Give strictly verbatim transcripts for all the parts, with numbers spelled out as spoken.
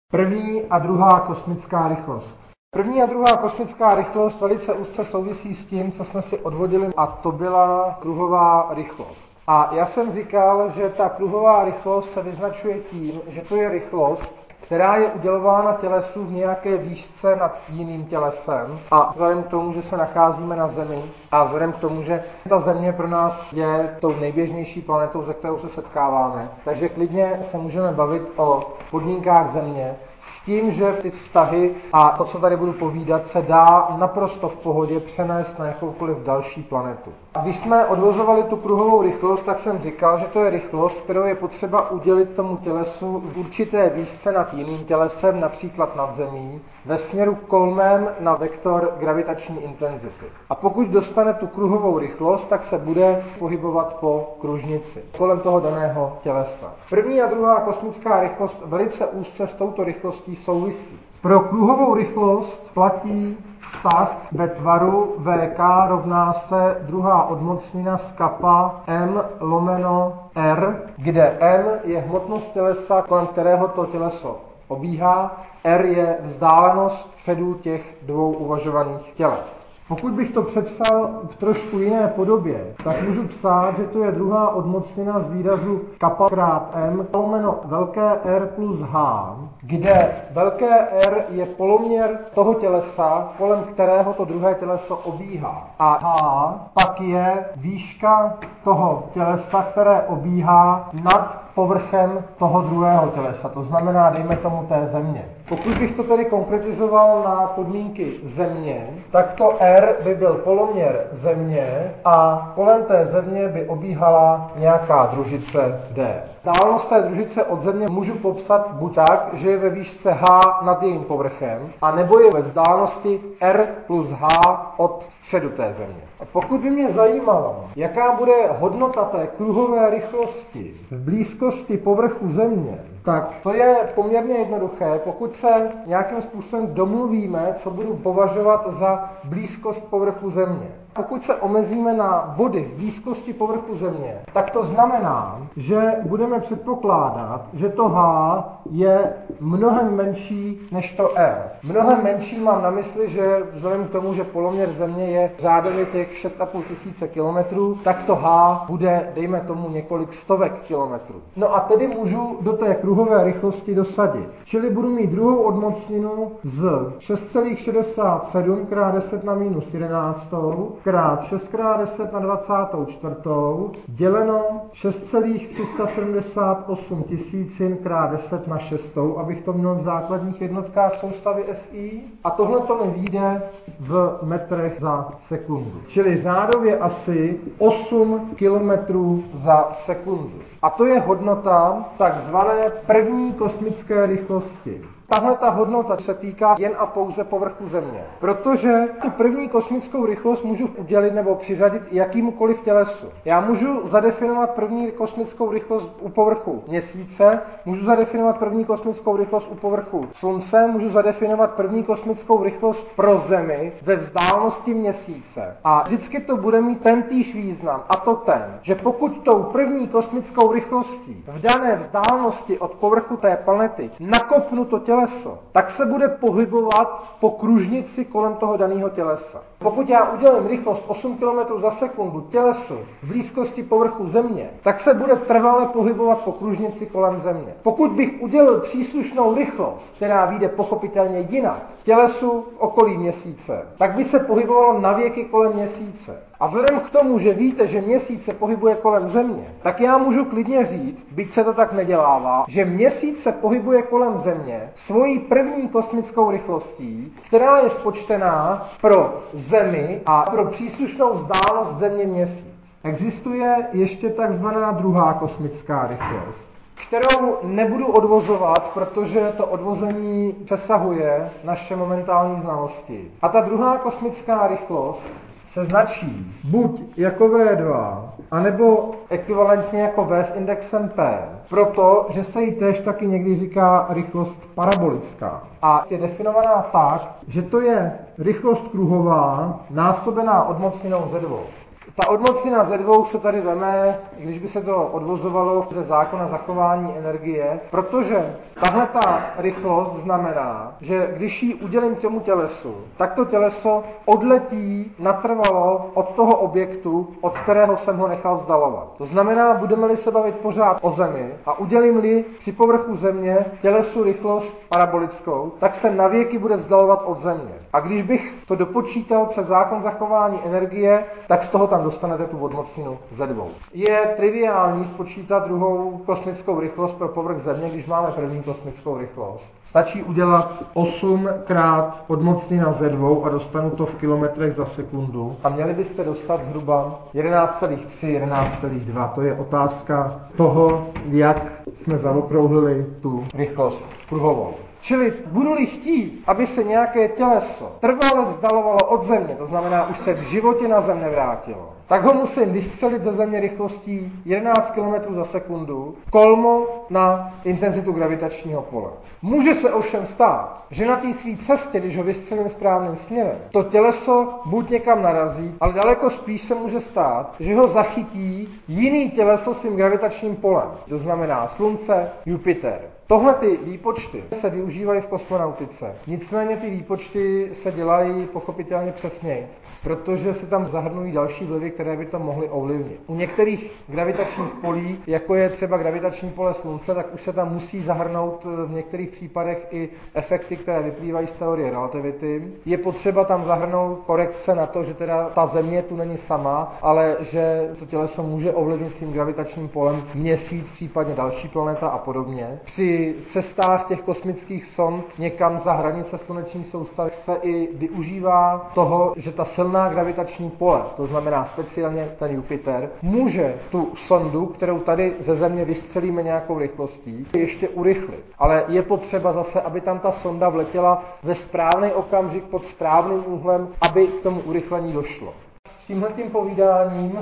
První a druhá kosmická rychlost. První a druhá kosmická rychlost velice úzce souvisí s tím, co jsme si odvodili, a to byla kruhová rychlost. A já jsem říkal, že ta kruhová rychlost se vyznačuje tím, že to je rychlost, která je udělována tělesu v nějaké výšce nad jiným tělesem, a vzhledem k tomu, že se nacházíme na Zemi a vzhledem k tomu, že ta Země pro nás je tou nejběžnější planetou, se kterou se setkáváme, takže klidně se můžeme bavit o podmínkách Země, s tím, že ty vztahy a to, co tady budu povídat, se dá naprosto v pohodě přenést na jakoukoliv další planetu. A když jsme odvozovali tu kruhovou rychlost, tak jsem říkal, že to je rychlost, kterou je potřeba udělit tomu tělesu v určité výšce nad jiným tělesem, například nad Zemí, ve směru kolmem na vektor gravitační intenzity. A pokud dostane tu kruhovou rychlost, tak se bude pohybovat po kružnici kolem toho daného tělesa. První a druhá kosmická rychlost velice úzce s touto rychlostí souvisí. Pro kruhovou rychlost platí vztah ve tvaru V K rovná se druhá odmocnina z kappa M lomeno R, kde M je hmotnost tělesa, kolem kterého to těleso obíhá, R je vzdálenost středů těch dvou uvažovaných těles. Pokud bych to přepsal v trošku jiné podobě, tak můžu psát, že to je druhá odmocnina z výrazu kappa krát M lomeno velké R plus H, kde velké R je poloměr toho tělesa, kolem kterého to druhé těleso obíhá. A H pak je výška toho tělesa, které obíhá nad povrchem toho druhého tělesa, to znamená, dejme tomu té Země. Pokud bych to tedy konkretizoval na podmínky Země, tak to R by byl poloměr Země a kolem té Země by obíhala nějaká družice D. Dálnost té družice od Země můžu popsat buď tak, že je ve výšce H nad jejím povrchem, a nebo je ve vzdálenosti R plus H od středu té Země. A pokud by mě zajímalo, jaká bude hodnota té kruhové rychlosti v blízkosti povrchu Země, tak to je poměrně jednoduché, pokud se nějakým způsobem domluvíme, co budu považovat za blízkost povrchu Země. Pokud se omezíme na body v blízkosti povrchu Země, tak to znamená, že budeme předpokládat, že to H je mnohem menší než to R. Mnohem menší mám na mysli, že vzhledem k tomu, že poloměr Země je řádově těch šest a půl tisíce kilometrů, tak to H bude, dejme tomu, několik stovek kilometrů. No a tedy můžu do té kruhové rychlosti dosadit. Čili budu mít druhou odmocninu z šest celá šedesát sedm krát deset na minus jedenáct krát šest krát deset na dvacet čtyři děleno šest celá tři sta sedmdesát osm tisícin krát deset na šest, abych to měl v základních jednotkách soustavy S I. A tohle to mi vyjde v metrech za sekundu. Čili řádově asi osm kilometrů za sekundu. A to je hodnota takzvané první kosmické rychlosti. Tahle ta hodnota se týká jen a pouze povrchu Země, protože tu první kosmickou rychlost můžu udělit nebo přiřadit jakýmukoliv tělesu. Já můžu zadefinovat první kosmickou rychlost u povrchu Měsíce, můžu zadefinovat první kosmickou rychlost u povrchu Slunce, můžu zadefinovat první kosmickou rychlost pro Zemi ve vzdálenosti Měsíce. A vždycky to bude mít tentýž význam, a to ten, že pokud tou první kosmickou rychlostí v dané vzdálenosti od povrchu té planety nakopnu to těleso, tak se bude pohybovat po kružnici kolem toho daného tělesa. Pokud já udělím rychlost osm kilometrů za sekundu tělesu v blízkosti povrchu Země, tak se bude trvale pohybovat po kružnici kolem Země. Pokud bych udělil příslušnou rychlost, která vyjde pochopitelně jinak, tělesu v okolí Měsíce, tak by se pohybovalo navěky kolem Měsíce. A vzhledem k tomu, že víte, že Měsíc se pohybuje kolem Země, tak já můžu klidně říct, byť se to tak nedělává, že Měsíc se pohybuje kolem Země svojí první kosmickou rychlostí, která je spočtená pro Zemi a pro příslušnou vzdálenost Země Měsíc. Existuje ještě takzvaná druhá kosmická rychlost, kterou nebudu odvozovat, protože to odvození přesahuje naše momentální znalosti. A ta druhá kosmická rychlost se značí buď jako V dva, anebo ekvivalentně jako V s indexem P, protože se jí též taky někdy říká rychlost parabolická. A je definovaná tak, že to je rychlost kruhová násobená odmocninou ze dvou. Ta odmocnina ze dvou se tady veme, když by se to odvozovalo ze zákona zachování energie, protože tahle ta rychlost znamená, že když ji udělím tomu tělesu, tak to těleso odletí natrvalo od toho objektu, od kterého jsem ho nechal vzdalovat. To znamená, budeme-li se bavit pořád o Zemi a udělím-li při povrchu Země tělesu rychlost parabolickou, tak se navěky bude vzdalovat od Země. A když bych to dopočítal přes zákon zachování energie, tak z toho tam dostanete tu odmocninu ze dvou. Je triviální spočítat druhou kosmickou rychlost pro povrch Země, když máme první kosmickou rychlost. Stačí udělat osm krát odmocnina ze dvou a dostanu to v kilometrech za sekundu. A měli byste dostat zhruba jedenáct celá tři, jedenáct celá dva. To je otázka toho, jak jsme zaokrouhlili tu rychlost kruhovou. Čili budu-li chtít, aby se nějaké těleso trvale vzdalovalo od Země, to znamená, už se v životě na Zem nevrátilo, tak ho musím vystřelit ze Země rychlostí jedenáct kilometrů za sekundu, kolmo na intenzitu gravitačního pole. Může se ovšem stát, že na té své cestě, když ho vystřelím správným směrem, to těleso buď někam narazí, ale daleko spíš se může stát, že ho zachytí jiný těleso svým gravitačním polem. To znamená Slunce, Jupiter. Tohle ty výpočty se využívají v kosmonautice. Nicméně ty výpočty se dělají pochopitelně přesněji, protože se tam zahrnují další vlivy, které by to mohly ovlivnit. U některých gravitačních polí, jako je třeba gravitační pole Slunce, tak už se tam musí zahrnout v některých případech i efekty, které vyplývají z teorie relativity. Je potřeba tam zahrnout korekce na to, že teda ta Země tu není sama, ale že to těleso může ovlivnit svým gravitačním polem Měsíc, případně další planeta a podobně. Při cestách těch kosmických sond někam za hranice sluneční soustavy se i využívá toho, že ta silná gravitační pole, to znamená speciálně ten Jupiter, může tu sondu, kterou tady ze Země vystřelíme nějakou rychlostí, ještě urychlit. Ale je potřeba zase, aby tam ta sonda vletěla ve správný okamžik pod správným úhlem, aby k tomu urychlení došlo. S tímhletím povídáním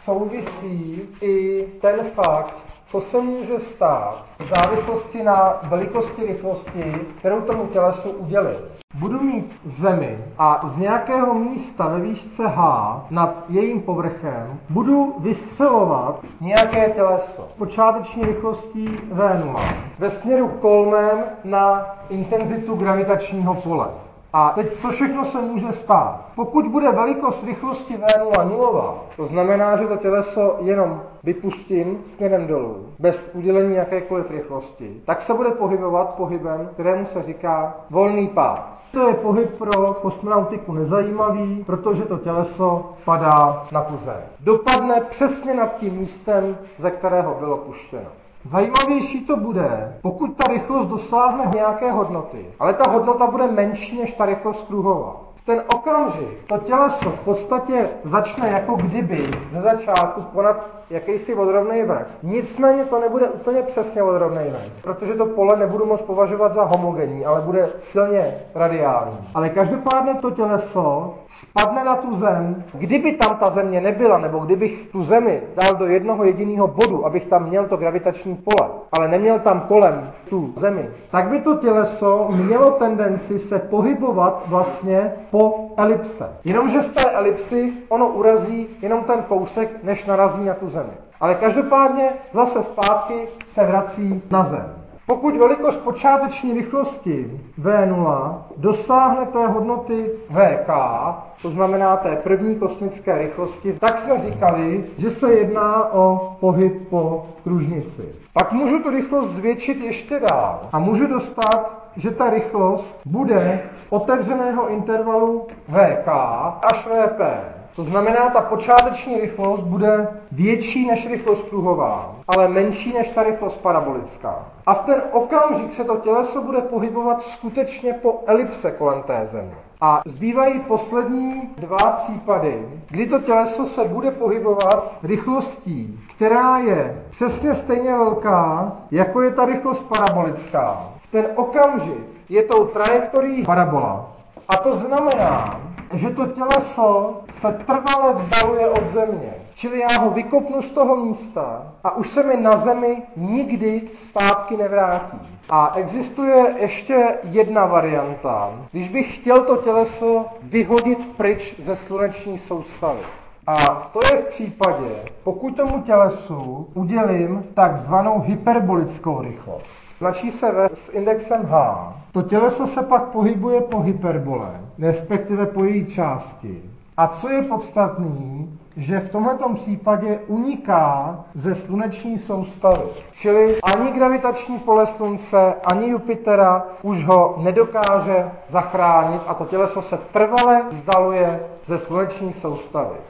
souvisí i ten fakt, co se může stát v závislosti na velikosti rychlosti, kterou tomu tělesu udělím. Budu mít Zemi a z nějakého místa ve výšce H nad jejím povrchem budu vystřelovat nějaké těleso počáteční rychlostí V nula ve směru kolmem na intenzitu gravitačního pole. A teď co všechno se může stát? Pokud bude velikost rychlosti V nula nulová, to znamená, že to těleso jenom vypustím směrem dolů, bez udělení jakékoliv rychlosti, tak se bude pohybovat pohybem, kterému se říká volný pád. To je pohyb pro kosmonautiku nezajímavý, protože to těleso padá na tu Zem. Dopadne přesně nad tím místem, ze kterého bylo puštěno. Zajímavější to bude, pokud ta rychlost dosáhne nějaké hodnoty, ale ta hodnota bude menší než ta rychlost kruhová. V ten okamžik to těleso v podstatě začne jako kdyby ze začátku ponad jakýsi vodorovný vrch. Nicméně to nebude úplně přesně vodorovný vrch, protože to pole nebudu moct považovat za homogenní, ale bude silně radiální. Ale každopádně to těleso spadne na tu Zem. Kdyby tam ta Země nebyla, nebo kdybych tu Zemi dal do jednoho jediného bodu, abych tam měl to gravitační pole, ale neměl tam kolem tu Zemi, tak by to těleso mělo tendenci se pohybovat vlastně po elipse. Jenomže z té elipsy ono urazí jenom ten kousek, než narazí na tu Zemi. Ale každopádně zase zpátky se vrací na Zem. Pokud velikost počáteční rychlosti V nula dosáhne té hodnoty V K, to znamená té první kosmické rychlosti, tak jsme říkali, že se jedná o pohyb po kružnici. Pak můžu tu rychlost zvětšit ještě dál a můžu dostat, že ta rychlost bude z otevřeného intervalu V K až V P. To znamená, ta počáteční rychlost bude větší než rychlost kruhová, ale menší než ta rychlost parabolická. A v ten okamžik se to těleso bude pohybovat skutečně po elipse kolem té Země. A zbývají poslední dva případy, kdy to těleso se bude pohybovat rychlostí, která je přesně stejně velká, jako je ta rychlost parabolická. V ten okamžik je tou trajektorií parabola. A to znamená, že to těleso se trvale vzdaluje od Země. Čili já ho vykopnu z toho místa a už se mi na Zemi nikdy zpátky nevrátí. A existuje ještě jedna varianta. Když bych chtěl to těleso vyhodit pryč ze sluneční soustavy. A to je v případě, pokud tomu tělesu udělím takzvanou hyperbolickou rychlost. Značí se V s indexem H. To těleso se pak pohybuje po hyperbole, respektive po její části. A co je podstatný, že v tomto případě uniká ze sluneční soustavy. Čili ani gravitační pole Slunce, ani Jupitera už ho nedokáže zachránit a to těleso se trvale vzdaluje ze sluneční soustavy.